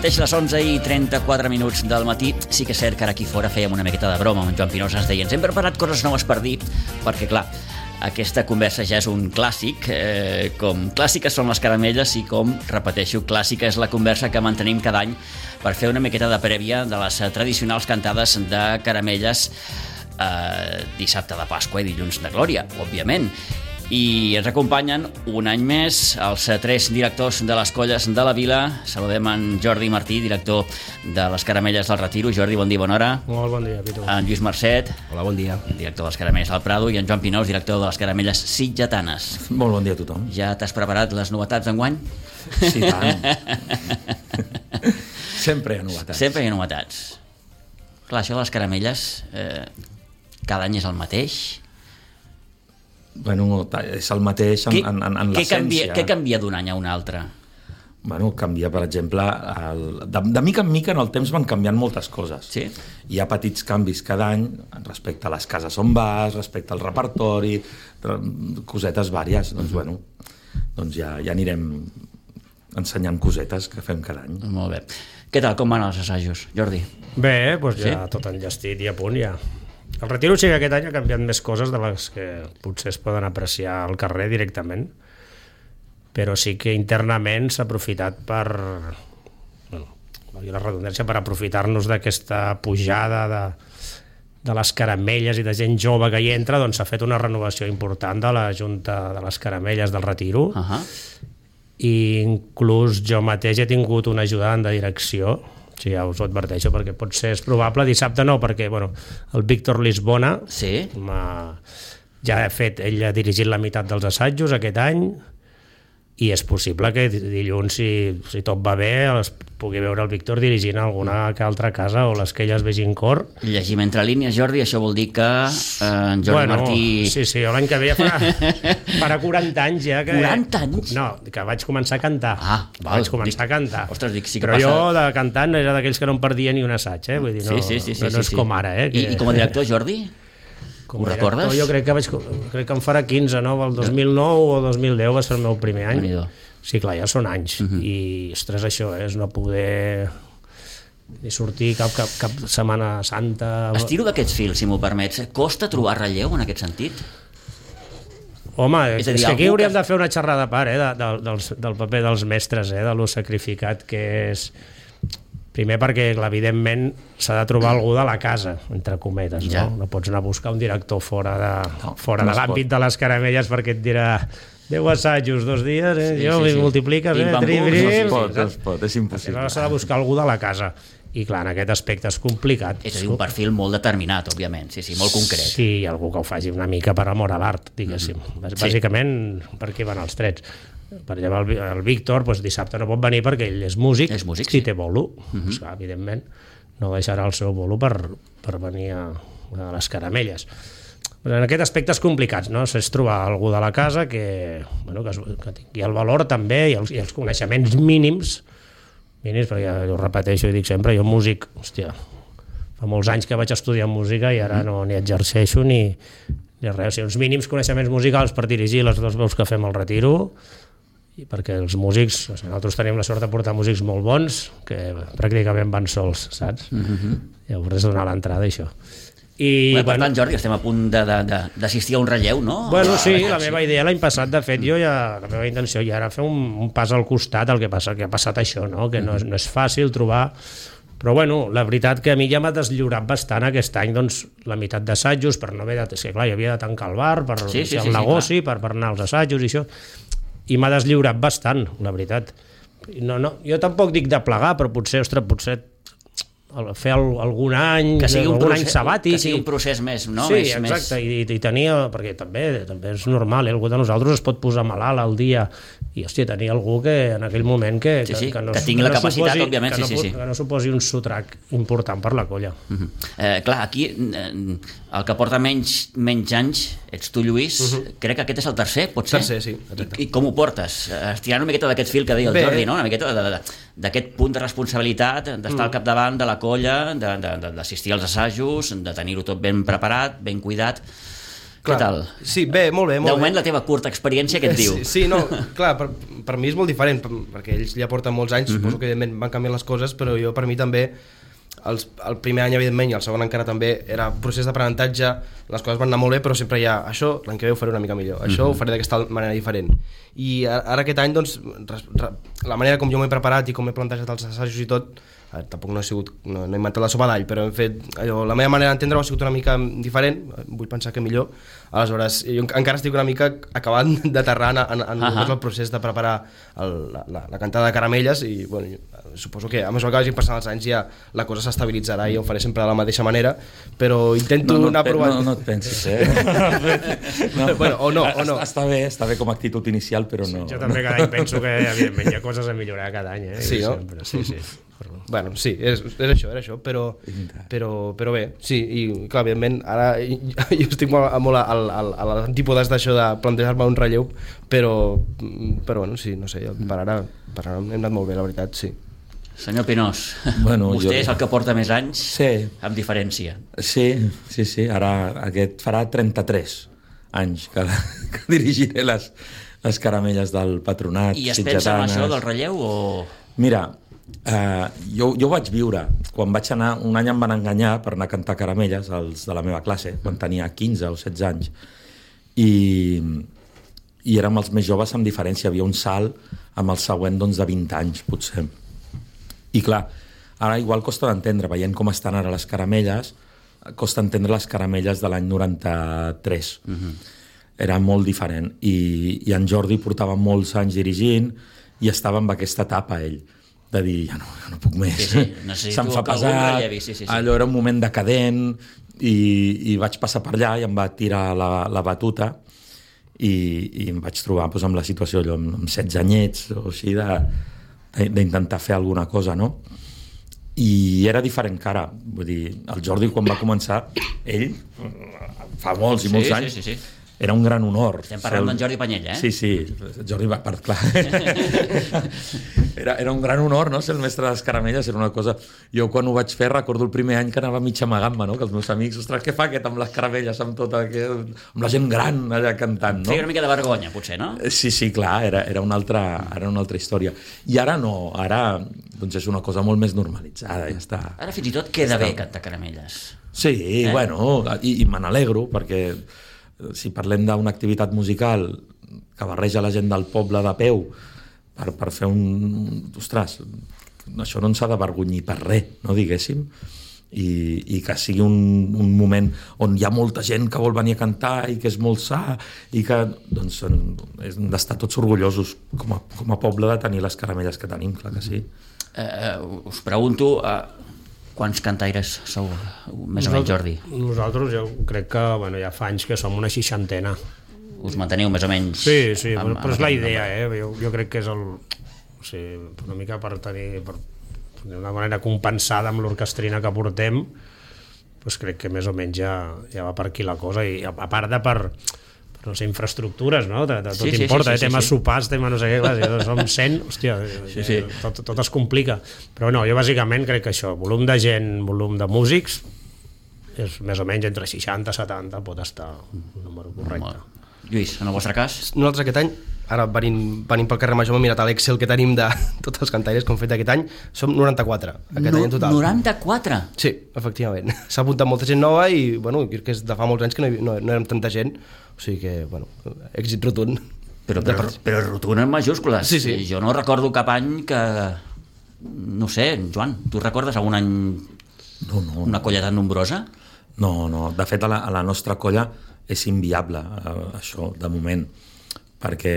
mateix les 11:34 del matí. Sí que és cert que ara aquí fora fèiem una miqueta de broma amb en Joan Pinós, ens deien, hem preparat coses noves per dir, perquè clar, aquesta conversa ja és un clàssic, com clàssiques són les caramelles i com, repeteixo, clàssica és la conversa que mantenim cada any per fer una miqueta de prèvia de les tradicionals cantades de caramelles dissabte de Pasqua i dilluns de Glòria, òbviament. I ens acompanyen un any més els tres directors de les colles de la vila. Saludem en Jordi Martí, director de les Caramelles del Retiro. Jordi, bon dia, bona hora. Molt bon dia, Pitu. En Lluís Marcet. Hola, bon dia. Director de les Caramelles del Prado. I en Joan Pinós, director de les Caramelles sitgetanes. Molt bon dia a tothom. Ja t'has preparat les novetats d'enguany? Sí, tant. Sempre hi ha novetats. Sempre hi ha novetats. Clar, això de les caramelles, cada any és el mateix. Bueno, és el mateix en l'essència. Què canvia d'un any a un altre? Bueno, canvia, per exemple, de mica en mica en el temps van canviant moltes coses. Sí? Hi ha petits canvis cada any respecte a les cases on vas, respecte al repertori, cosetes vàries. Doncs, bueno, doncs ja anirem ensenyant cosetes que fem cada any. Molt bé. Què tal, com van els assajos, Jordi? Bé, doncs ja tot enllestit i a punt ja. El Retiro sí que aquest any ha canviat més coses de les que potser es poden apreciar al carrer directament, però sí que internament s'ha aprofitat per, la redundància, per aprofitar-nos d'aquesta pujada de les caramelles i de gent jove que hi entra, doncs s'ha fet una renovació important de la Junta de les Caramelles del Retiro, i inclús jo mateix he tingut un ajudant de direcció. Sí, ja us ho adverteixo, perquè potser és probable, dissabte no, perquè el Víctor Lisbona ja ell ha dirigit la meitat dels assajos aquest any, i és possible que dilluns, si tot va bé, es pugui veure el Víctor dirigint alguna que altra casa o les que elles vegin cor. Llegim entre línies, Jordi, això vol dir que en Jordi Martí... Sí, l'any que ve ja farà 40 anys ja que... 40 anys? No, que vaig començar a cantar. Vaig començar a cantar. Ostres, dic, sí que però passa... jo de cantant era d'aquells que no em perdia ni un assaig, vull dir, no és com ara. I com a director, Jordi? Ho recordes? Jo crec que em farà 15, no? El 2009 o 2010 va ser el meu primer any. Sí, clar, ja són anys. I, ostres, això és no poder ni sortir cap Setmana Santa... Estiro d'aquests fils, si m'ho permets. Costa trobar relleu en aquest sentit? Home, és que aquí hauríem de fer una xerrada a part del paper dels mestres, de lo sacrificat que és... Primer perquè, evidentment, s'ha de trobar algú de la casa, entre cometes, no? No pots anar a buscar un director fora de l'àmbit de les caramelles perquè et dirà 10 assajos, 2 dies, jo multipliques, no es pot, és impossible. S'ha de buscar algú de la casa. I clar, en aquest aspecte és complicat. És a dir, un perfil molt determinat, òbviament, sí, molt concret. Sí, algú que ho faci una mica per amor a l'art, diguéssim. Bàsicament, per aquí van els trets. Per exemple, el Víctor dissabte no pot venir perquè ell és músic i té bolo. Evidentment, no deixarà el seu bolo per venir a les caramelles. En aquest aspecte és complicat, no? És trobar algú de la casa que tingui el valor també i els coneixements mínims, perquè jo repeteixo i dic sempre, jo músic, fa molts anys que vaig estudiar música i ara no ni exerceixo ni res, uns mínims coneixements musicals per dirigir les dues veus que fem al Retiro, i perquè els músics, nosaltres tenim la sort de portar músics molt bons que pràcticament van sols, saps? Llavors és donar l'entrada, això. Per tant, Jordi, estem a punt d'assistir a un relleu, no? Bueno, sí, la meva idea l'any passat, de fet, la meva intenció ja era fer un pas al costat al que ha passat això, no? Que no és fàcil trobar... Però, bueno, la veritat que a mi ja m'ha deslliurat bastant aquest any, doncs, la meitat d'assajos, per no haver de... És que, clar, hi havia de tancar el bar, per fer el negoci, per anar als assajos i això... I m'ha deslliurat bastant, la veritat. Jo tampoc dic de plegar, però potser fer algun any sabàtic. Que sigui un procés més, no? Sí, exacte, i tenia, perquè també és normal, algú de nosaltres es pot posar malalt al dia, i tenir algú que en aquell moment que tingui la capacitat, òbviament, que no suposi un sotrac important per la colla. Clar, aquí el que porta menys anys ets tu, Lluís. Crec que aquest és el tercer, pot ser? Tercer, sí. I com ho portes? Estirant una miqueta d'aquest fil que deia el Jordi, no? Una miqueta d'aquest punt de responsabilitat, d'estar al capdavant de la colla, d'assistir als assajos, de tenir-ho tot ben preparat, ben cuidat. Què tal? Sí, bé, molt bé. De moment, la teva curta experiència, què et diu? Sí, no, clar, per mi és molt diferent, perquè ells ja porten molts anys, suposo que evidentment van canviar les coses, però jo, per mi també, el primer any, evidentment, i el segon encara també, era procés d'aprenentatge, les coses van anar molt bé, però sempre hi ha això, l'any que ve ho faré una mica millor, això ho faré d'aquesta manera diferent. I ara aquest any, doncs, la manera com jo m'he preparat i com he plantejat els assajos i tot, tampoc no he inventat la sopa d'all, però hem fet allò, la meva manera d'entendre-ho ha sigut una mica diferent, vull pensar que millor. Aleshores, jo encara estic una mica acabant d'aterrar en el procés de preparar la cantada de caramelles i bueno, suposo que a mesura que vagin passant els anys ja la cosa s'estabilitzarà i ho faré sempre de la mateixa manera, però intento anar provant. No et pensis, Bueno, o no. Està bé com a actitud inicial, però no. Jo també cada any penso que evidentment hi ha coses a millorar cada any, Sí, no? Sempre, sí. Bueno, sí, era això, però bé, sí, i clar, evidentment, ara jo estic molt a l'antípodes d'això de plantejar-me un relleu, però bueno, sí, no sé, per ara hem anat molt bé, la veritat, sí. Senyor Pinós, vostè és el que porta més anys, amb diferència. Sí, ara aquest farà 33 anys que dirigiré les caramelles del Patronat. I es pensa en això del relleu o...? Mira, jo vaig viure, quan vaig anar, un any em van enganyar per anar a cantar caramelles, els de la meva classe, quan tenia 15 o 16 anys, i érem els més joves amb diferència, havia un salt amb el següent doncs, de 20 anys, potser. I clar, ara igual costa d'entendre, veient com estan ara les caramelles, costa entendre les caramelles de l'any 93. Era molt diferent. I en Jordi portava molts anys dirigint i estava amb aquesta etapa, ell, de dir, ja no puc més, se'm fa pesat, allò era un moment decadent, i vaig passar per allà i em va tirar la batuta i em vaig trobar doncs, amb la situació allò, amb 16 anyets o així d'intentar fer alguna cosa, no? I era diferent que ara, vull dir, el Jordi quan va començar, ell fa molts i molts anys, era un gran honor. Estem parlant d'en Jordi Panyella, Sí, Jordi va, clar. Era un gran honor, no?, ser el mestre de les caramelles, era una cosa... Jo quan ho vaig fer recordo el primer any que anava mig amagant-me, no?, que els meus amics, ostres, què fa aquest amb les caramelles, amb la gent gran allà cantant, no? Feia una mica de vergonya, potser, no? Sí, clar, era una altra història. I ara no, ara doncs és una cosa molt més normalitzada, ja està. Ara fins i tot queda bé cantar caramelles. Sí, bueno, i me n'alegro, perquè si parlem d'una activitat musical que barreja la gent del poble de peu per fer ostres, això no ens ha d'avergonyir per res, no diguéssim, i que sigui un moment on hi ha molta gent que vol venir a cantar i que és molt sa i que doncs hem d'estar tots orgullosos com a poble de tenir les caramelles que tenim, clar que sí. Us pregunto, quants cantaires sou, més o menys, Jordi? Nosaltres jo crec que ja fa anys que som una 60. Us manteniu més o menys... Sí, però és la idea, jo crec que és una mica per tenir d'una manera compensada amb l'orquestrina que portem, doncs crec que més o menys ja va per aquí la cosa, i a part de per no sé, infraestructures, no? De tot importa, temes sopars, temes no sé què, clar, som 100, hòstia, tot es complica. Però no, jo bàsicament crec que això, volum de gent, volum de músics, és més o menys entre 60 i 70, pot estar un número correcte. Lluís, en el vostre cas? Nosaltres aquest any, ara venint pel carrer Major, m'he mirat a l'Excel que tenim de tots els cantaires que hem fet aquest any, som 94, aquest any en total. 94? Sí, efectivament. S'ha apuntat molta gent nova i, bueno, crec que és de fa molts anys que no érem tanta gent, o sigui que, bueno, èxit rotund. Però rotund en majúscules. Sí. Jo no recordo cap any que... No sé, Joan, tu recordes algun any una colla tan nombrosa? No, de fet a la nostra colla és inviable això, de moment, perquè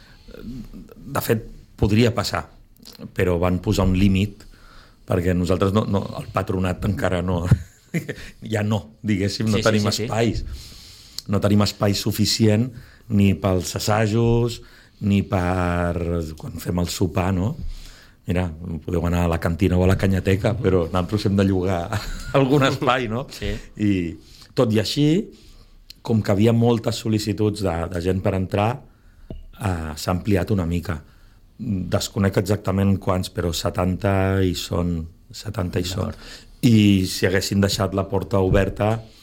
de fet podria passar, però van posar un límit perquè nosaltres el Patronat encara no, diguéssim, no tenim espais. No tenim espai suficient ni pels assajos ni per quan fem el sopar, no? Mira, podeu anar a la cantina o a la canyateca, però nosaltres hem de llogar algun espai, no? Sí. I tot i així, com que havia moltes sol·licituds de gent per entrar, s'ha ampliat una mica. Desconec exactament quants, però 70 hi són. I si haguessin deixat la porta oberta,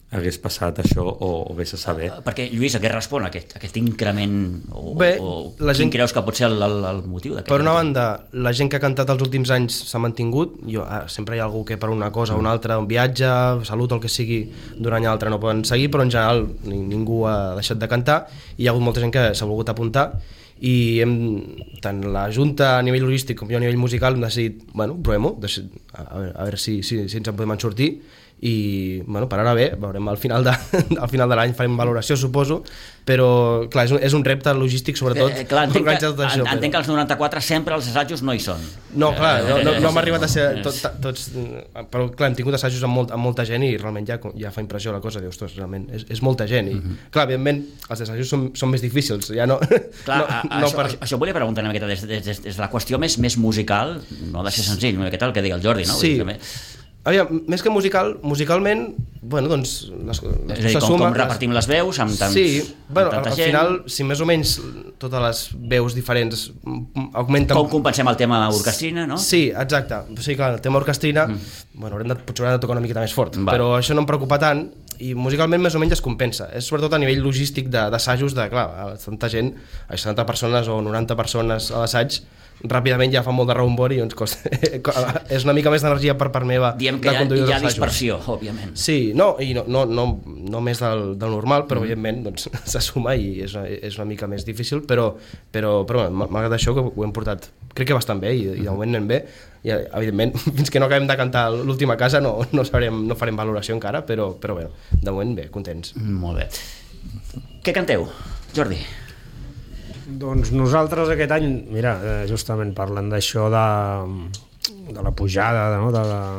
hagués passat això o vés a saber. Perquè, Lluís, a què respon aquest increment? Bé, quin creus que pot ser el motiu d'aquest? Per una banda, la gent que ha cantat els últims anys s'ha mantingut. Sempre hi ha algú que per una cosa o una altra, un viatge, salut, el que sigui, d'un any a l'altre no poden seguir, però en general ningú ha deixat de cantar i hi ha hagut molta gent que s'ha volgut apuntar i tant la Junta a nivell logístic com jo a nivell musical hem decidit, provem-ho, a veure si ens en podem en sortir i per ara bé, veurem al final de l'any farem valoració, suposo, però clar, és un repte logístic sobretot organitzar tot això. Entenc que els 94 sempre els assajos no hi són. No, clar, no hem arribat a ser tots, però clar, hem tingut assajos amb molta gent i realment ja fa impressió la cosa, dius, realment és molta gent i clar, evidentment els assajos són més difícils, ja no... Això volia preguntar una miqueta des de la qüestió més musical, no ha de ser senzill, una miqueta el que digui el Jordi, no? Sí. Més que musicalment, doncs és a dir, com repartim les veus amb tanta gent. Al final, si més o menys totes les veus diferents augmenten... Com compensem el tema orquestrina, no? Sí, exacte. Sí, clar, el tema orquestrina, potser haurem de tocar una miqueta més fort, però això no em preocupa tant i musicalment més o menys es compensa. És sobretot a nivell logístic d'assajos clar, tanta gent, 70 persones o 90 persones a l'assaig, ràpidament ja fa molt de rebombori i ens costa. És una mica més d'energia per part meva. Diem que hi ha dispersió, òbviament. Sí, no més del normal, però evidentment se suma i és una mica més difícil, però malgrat això que ho hem portat crec que bastant bé i de moment anem bé i evidentment fins que no acabem de cantar l'última casa no farem valoració encara, però bé, de moment bé, contents. Molt bé. Què canteu, Jordi? Doncs nosaltres aquest any, mira, justament parlant d'això de la pujada, no?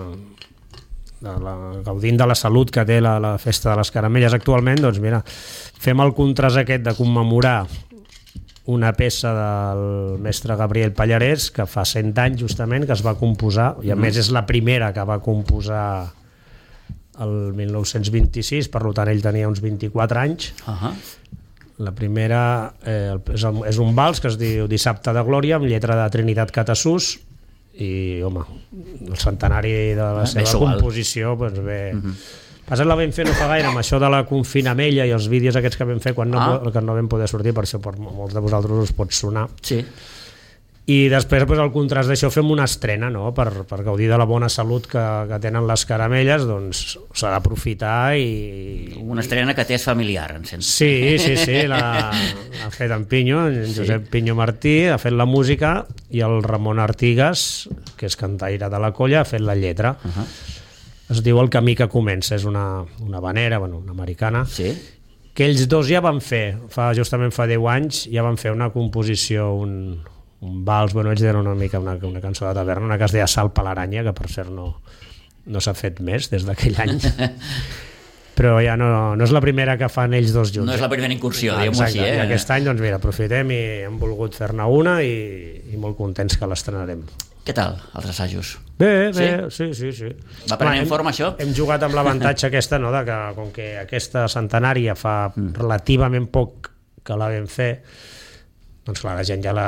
Gaudint de la salut que té la festa de les caramelles actualment, doncs mira, fem el contrast aquest de commemorar una peça del mestre Gabriel Pallarès que fa 100 anys justament que es va composar, i a més és la primera que va composar el 1926, per tant ell tenia uns 24 anys. La primera és un vals que es diu Dissabte de Glòria, amb lletra de Trinitat Catasús, i home, el centenari de la seva composició doncs bé. Passa la vam fer no fa gaire amb això de la confinamella i els vídeos aquests que vam fer quan no vam poder sortir, per això per molts de vosaltres us pot sonar. Sí. I després al contrast d'això fem una estrena, no? Per gaudir de la bona salut que tenen les caramelles, doncs s'ha d'aprofitar i... Una estrena que t'és familiar, en sens. Sí, l'ha fet en Pinyo, en Josep Pinyo Martí, ha fet la música, i el Ramon Artigas, que és cantaire de la colla, ha fet la lletra. Es diu El camí que comença, és una habanera, una americana, que ells dos ja van fer, justament fa 10 anys, ja van fer una composició, un vals, ells eren una mica una cançó de taverna, una que es deia Sal per l'aranya, que per cert no s'ha fet més des d'aquell any, però ja no és la primera que fan ells dos junts. No és la primera incursió, diguem-ho així. I aquest any, doncs mira, aprofitem i hem volgut fer-ne una i molt contents que l'estrenarem. Què tal, els assajos? Bé, sí. Va prenent forma això? Hem jugat amb l'avantatge aquesta, no?, de que com que aquesta centenària fa relativament poc que la vam fer, doncs clar, la gent ja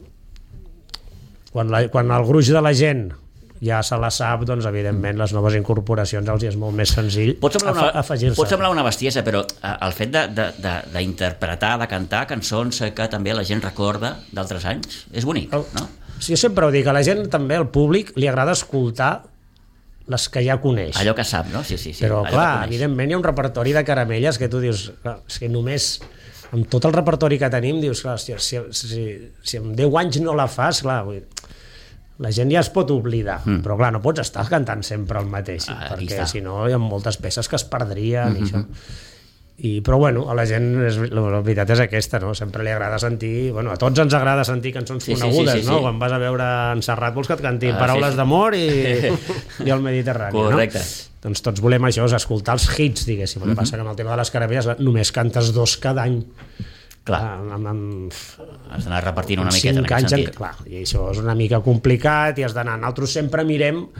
quan el gruix de la gent ja se la sap, doncs evidentment les noves incorporacions els és molt més senzill afegir-se. Pot semblar una bestiesa, però el fet d'interpretar, de cantar cançons que també la gent recorda d'altres anys és bonic, no? Sí, jo sempre ho dic, a la gent també, al públic, li agrada escoltar les que ja coneix. Allò que sap, no? Sí. Però clar, evidentment hi ha un repertori de caramelles que tu dius, clar, és que només amb tot el repertori que tenim dius, clar, si en 10 anys no la fas, clar, la gent ja es pot oblidar, però clar, no pots estar cantant sempre el mateix, perquè si no hi ha moltes peces que es perdrien i això. Però bueno, a la gent la veritat és aquesta, no? Sempre li agrada sentir, a tots ens agrada sentir cançons conegudes, no? Quan vas a veure en Serrat vols que et canti Paraules d'amor i el Mediterrani, no? Correcte. Doncs tots volem això, escoltar els hits, diguéssim. El que passa que amb el tema de les caramelles només cantes 2 cada any. Clar, has d'anar repartint una miqueta en aquest sentit. Clar, i això és una mica complicat i has d'anar. Nosaltres sempre mirem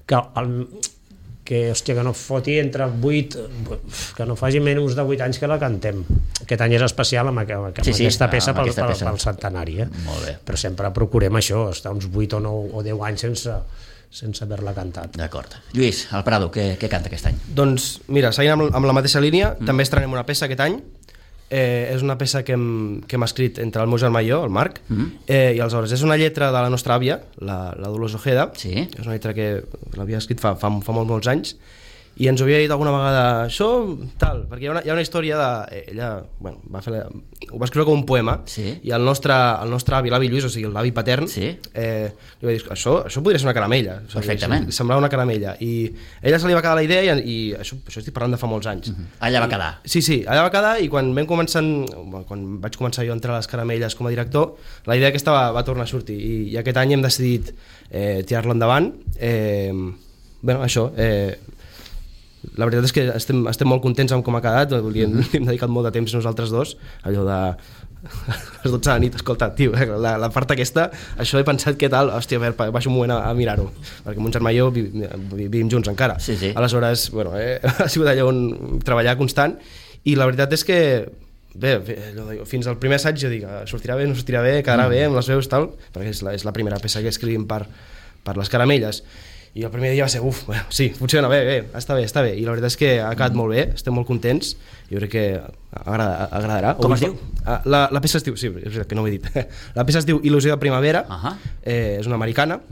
que no foti entre 8, que no faci menys de 8 anys que la cantem. Aquest any és especial amb aquesta peça pel centenari. Molt bé. Però sempre procurem això, estar uns 8 o 9 o 10 anys sense haver-la cantat. D'acord. Lluís, el Prado, què canta aquest any? Doncs mira, seguint amb la mateixa línia, també estrenem una peça aquest any. És una peça que hem escrit entre el meu germà i jo, el Marc, i aleshores és una lletra de la nostra àvia, la Dolors Ojeda. Sí. És una lletra que l'havia escrit fa molts anys, i ens ho havia dit alguna vegada, això, tal, perquè hi ha una història de... Ella, bueno, ho va escriure com un poema, sí. I el nostre avi, l'avi Lluís, o sigui, l'avi patern, sí. Li va dir, això podria ser una caramella. O sigui, perfectament. Semblava una caramella. I a ella se li va quedar la idea, i això estic parlant de fa molts anys. Allà va quedar. Sí, allà va quedar, i quan vaig començar jo a entrar a les caramelles com a director, la idea aquesta va tornar a sortir, i aquest any hem decidit tirar-la endavant. Bé, això... La veritat és que estem molt contents amb com ha quedat, li hem dedicat molt de temps nosaltres dos, allò de les 12 de la nit, escolta, tio, la part aquesta, això he pensat què tal, hòstia, a veure, baixo un moment a mirar-ho, perquè mon germà i jo vivim junts encara, sí. Aleshores, bueno, ha sigut allò on treballar constant, i la veritat és que bé, fins al primer assaig jo dic, sortirà bé, no sortirà bé, quedarà bé amb les veus, tal, perquè és la primera peça que escrivim per les caramelles. I el primer dia va ser, sí, funciona bé, està bé, i la veritat és que ha quedat molt bé, estem molt contents, jo crec que agradarà. Com es diu? La peça es diu, sí, és veritat que no ho he dit, la peça es diu Il·lusió de primavera, és una americana,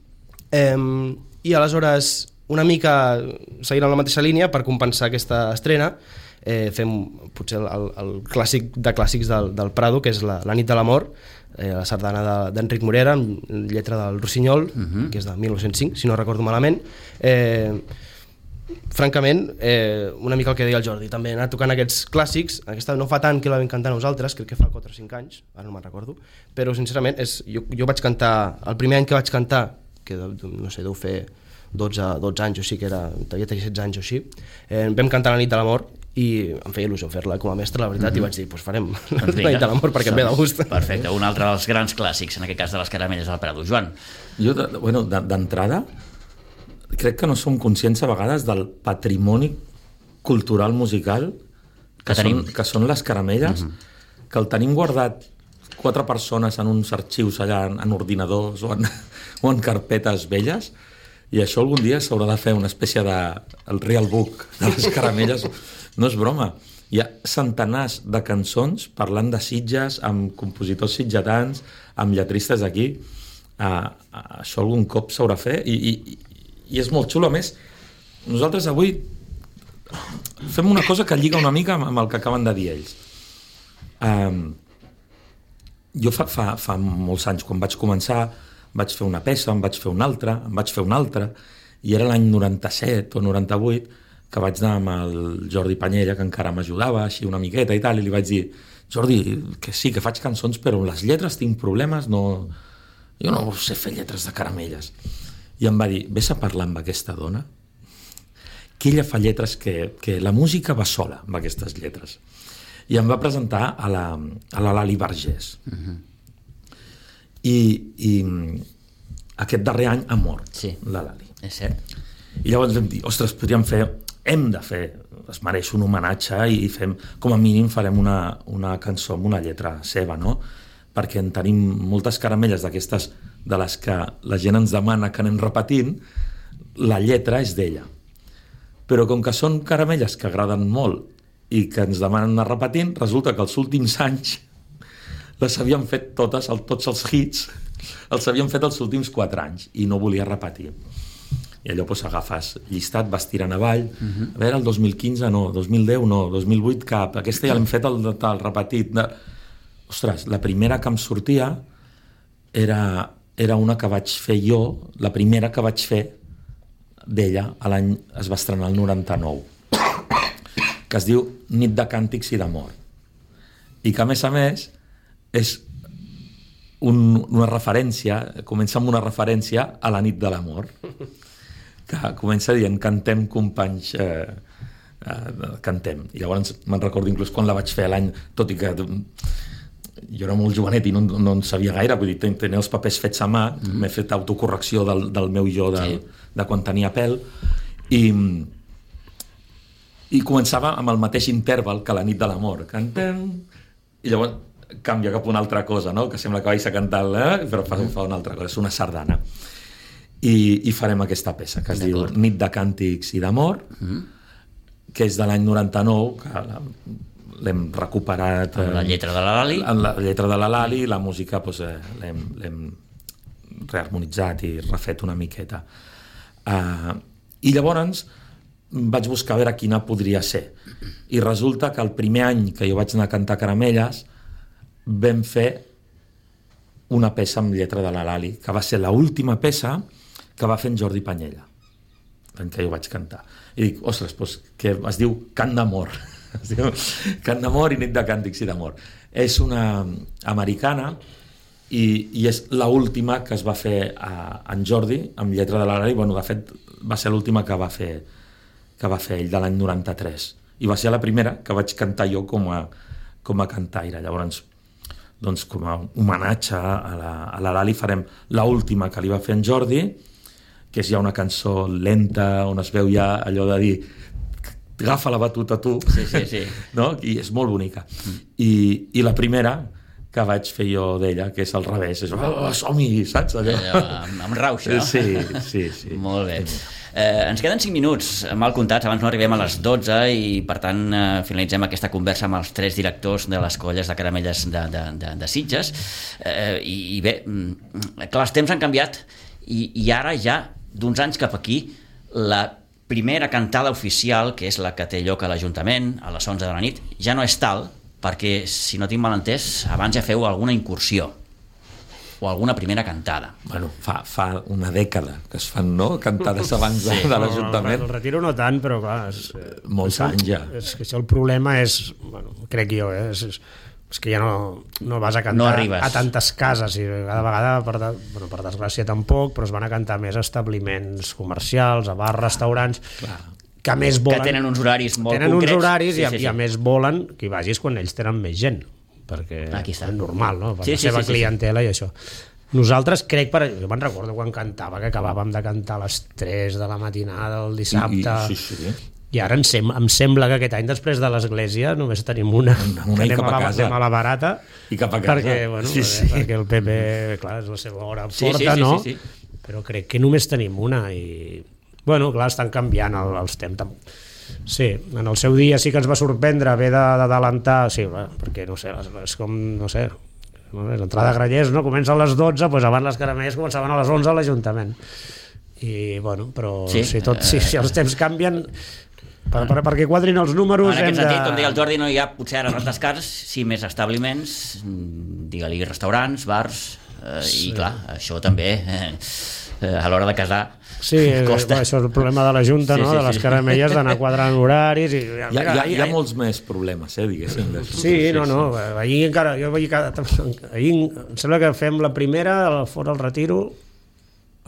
i aleshores una mica seguint amb la mateixa línia per compensar aquesta estrena, fem potser el clàssic de clàssics del Prado, que és la nit de l'amor, la sardana d'Enric Morera amb lletra del Rossinyol, que és de 1905, si no recordo malament. Francament, una mica el que deia el Jordi, també he anat tocant aquests clàssics, aquesta no fa tant que la vam cantar nosaltres, crec que fa 4 o 5 anys, ara no me'n recordo, però sincerament jo vaig cantar, el primer any que vaig cantar, que no sé, deu fer 12 anys o així, que devia tenir 16 anys o així, vam cantar la nit de l'amor, i em feia il·lusió fer-la com a mestre, la veritat, i vaig dir, farem la nit de l'amor perquè em ve de gust. Perfecte, un altre dels grans clàssics, en aquest cas de les caramelles del Prado. Joan? Jo, d'entrada, crec que no som conscients a vegades del patrimoni cultural musical que són les caramelles, que el tenim guardat 4 persones en uns arxius allà en ordinadors o en carpetes velles, i això algun dia s'haurà de fer una espècie el real book de les caramelles. No és broma. Hi ha centenars de cançons parlant de Sitges, amb compositors sitgetans, amb lletristes d'aquí. Això algun cop s'haurà fet i és molt xulo. A més, nosaltres avui fem una cosa que lliga una mica amb el que acaben de dir ells. Jo fa molts anys, quan vaig començar, vaig fer una peça, em vaig fer una altra, i era l'any 97 o 98 que vaig anar amb el Jordi Panyella, que encara m'ajudava així una miqueta i tal, i li vaig dir, Jordi, que sí, que faig cançons, però amb les lletres tinc problemes, jo no sé fer lletres de caramelles. I em va dir, vés a parlar amb aquesta dona, que ella fa lletres que la música va sola amb aquestes lletres. I em va presentar a la Lali Vergés. I aquest darrer any ha mort, la Lali. És cert. I llavors vam dir, ostres, hem de fer, es mereix un homenatge i fem, com a mínim farem una cançó amb una lletra seva, no? Perquè en tenim moltes caramelles d'aquestes de les que la gent ens demana que anem repetint, la lletra és d'ella. Però com que són caramelles que agraden molt i que ens demanen anar repetint, resulta que els últims anys les havíem fet tots els hits, els havíem fet els últims 4 anys i no volia repetir. I allò agafes llistat, vas tirant avall, a veure, el 2015 no, 2010 no, 2008 cap, aquesta ja l'hem fet el repetit. Ostres, la primera que em sortia era una que vaig fer jo, la primera que vaig fer d'ella, l'any es va estrenar el 99, que es diu Nit de càntics i d'amor. I que, a més, és una referència, comença amb una referència a la nit de l'amor, que comença dient cantem companys, cantem. I llavors me'n recordo inclús quan la vaig fer l'any, tot i que jo era molt jovenet i no en sabia gaire, vull dir, tenia els papers fets a mà, m'he fet autocorrecció del meu jo de quan tenia pèl, i començava amb el mateix interval que la nit de l'amor, cantem, i llavors canvia cap a una altra cosa, no? Que sembla que vaig a cantar, però fa una altra cosa, és una sardana. i farem aquesta peça que es diu Nit de càntics i d'amor, que és de l'any 99, que l'hem recuperat amb la lletra de la Lali, la lletra de la Lali, i la música doncs, l'hem reharmonitzat i refet una miqueta. I llavors vaig buscar a veure quina podria ser, i resulta que el primer any que jo vaig anar a cantar Caramelles vam fer una peça amb lletra de la Lali, que va ser l'última peça que va fer en Jordi Panyella, l'any que jo vaig cantar. I dic, ostres, doncs, que es diu Cant d'amor. Es diu Cant d'amor i Nit de càntics i d'amor. És una americana i és l'última que es va fer en Jordi, amb lletra de la Lali. Bueno, de fet, va ser l'última que va fer ell, de l'any 93. I va ser la primera que vaig cantar jo com a cantaire. Llavors, doncs, com a homenatge a la Lali, farem l'última que li va fer en Jordi, que és ja una cançó lenta, on es veu ja allò de dir agafa la batuta tu, sí. No? I és molt bonica. I la primera que vaig fer jo d'ella, que és al revés, és som-hi, saps? Allò? Amb rauxa. Sí. Molt bé. Ens queden 5 minuts mal comptats, abans no arribem a les 12 i per tant finalitzem aquesta conversa amb els 3 directors de les colles de Caramelles de Sitges. I bé, clar, els temps han canviat i ara ja d'uns anys cap aquí la primera cantada oficial, que és la que té lloc a l'Ajuntament a les 11 de la nit, ja no és tal, perquè si no tinc mal entès abans ja feu alguna incursió o alguna primera cantada. Bueno, fa una dècada que es fan, no?, cantades abans de l'Ajuntament. El retiro no tant, però clar... Molts anys ja. És que això el problema és, bueno, crec jo, és que ja no vas a cantar a tantes cases, i cada vegada, per desgràcia tampoc, però es van a cantar més a establiments comercials, a bars, restaurants, que a més volen... Que tenen uns horaris molt concrets. Tenen uns horaris i a més volen que hi vagis quan ells tenen més gent, perquè és normal, no?, per la seva clientela i això. Nosaltres crec, jo me'n recordo quan cantava, que acabàvem de cantar a les 3 de la matinada el dissabte... I ara em sembla que aquest any, després de l'església, només tenim una i cap a casa. Anem a la barata, i cap a casa. Perquè el PP, clar, és la seva hora forta, no? Sí. Però crec que només tenim una i... Bueno, clar, estan canviant els temps. Sí, en el seu dia sí que ens va sorprendre haver d'adelantar, sí, perquè, no sé, és com, no sé, l'entrada de Grallers, no? Comença a les 12, doncs abans les Caramelles començaven a les 11 a l'Ajuntament. I, bueno, però si els temps canvien... perquè quadrin els números... En aquest sentit, com deia el Jordi, no hi ha potser ara tantes cases, sí més establiments, digue-li restaurants, bars, i clar, això també a l'hora de casar costa. Això és el problema de la Junta, no? De les Caramelles, d'anar quadrant horaris... Hi ha molts més problemes, diguéssim. Sí, no, ahir encara... Ahir em sembla que fem la primera, fora el retiro, a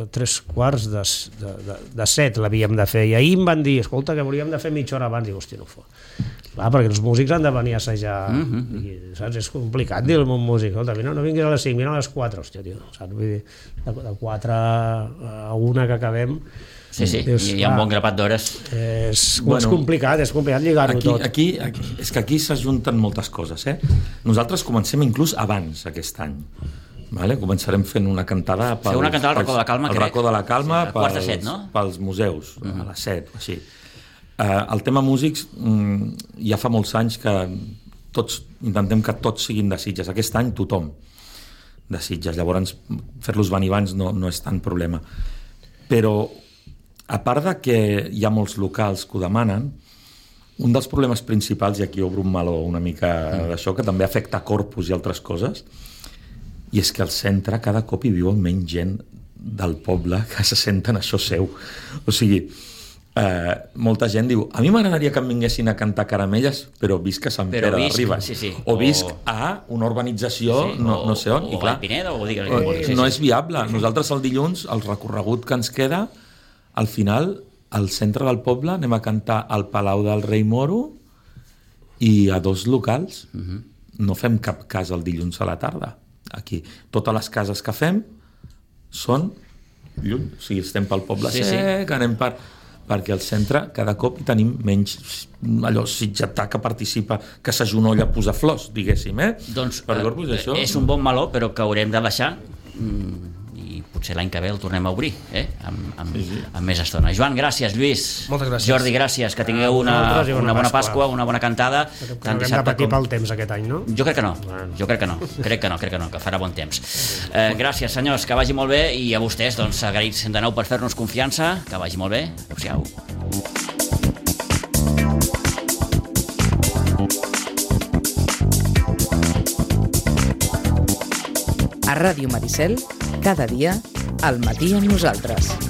3:15 l'havíem de fer, i ahir em van dir, escolta, que hauríem de fer mitja hora abans, i hòstia, no ho fa. Clar, perquè els músics han de venir a assajar, i, saps, és complicat dir al músic, escolta, no vinguis a les 5, vine a les 4, hòstia, tio, saps, vull dir, de 4 a 1 que acabem... Sí, hi ha un bon grapat d'hores. És complicat lligar-ho tot. Aquí, és que aquí s'ajunten moltes coses, Nosaltres comencem inclús abans aquest any. Vale? Començarem fent una cantada al Racó de la Calma, al Racó de la Calma, sí, pels museus, a les 7 o així. El tema músics, ja fa molts anys que intentem que tots siguin de Sitges. Aquest any tothom de Sitges, llavors fer-los venir abans no és tant problema. Però a part de que hi ha molts locals que ho demanen, un dels problemes principals, i aquí obro un meló una mica d'això, que també afecta Corpus i altres coses, i és que al centre cada cop hi viu menys gent del poble que se senten això seu. O sigui, molta gent diu, a mi m'agradaria que em vinguessin a cantar Caramelles, però visc a Sant Pere de Ribes. O visc a una urbanització, no sé on. O a Pineda, no és viable. Nosaltres el dilluns, el recorregut que ens queda, al final, al centre del poble, anem a cantar al Palau del Rei Moro i a 2 locals. No fem cap casa el dilluns a la tarda. Aquí, totes les cases que fem són lluny, o sigui, estem pel poble sec, anem perquè al centre cada cop hi tenim menys allò sitgetà que participa, que s'ajunolla a posar flors, diguéssim, Doncs és un bon meló, però que haurem de deixar i potser l'any que ve el tornem a obrir, amb més estona. Joan, gràcies. Lluís, moltes gràcies. Jordi, gràcies, que tingueu una bona Pasqua, una bona cantada. Que no haguem de patir pel temps aquest any, no? Jo crec que no, que farà bon temps. Gràcies, senyors, que vagi molt bé, i a vostès, doncs, agraïts de nou per fer-nos confiança, que vagi molt bé. Adéu-siau. A Ràdio Maricel, cada dia, al matí amb nosaltres.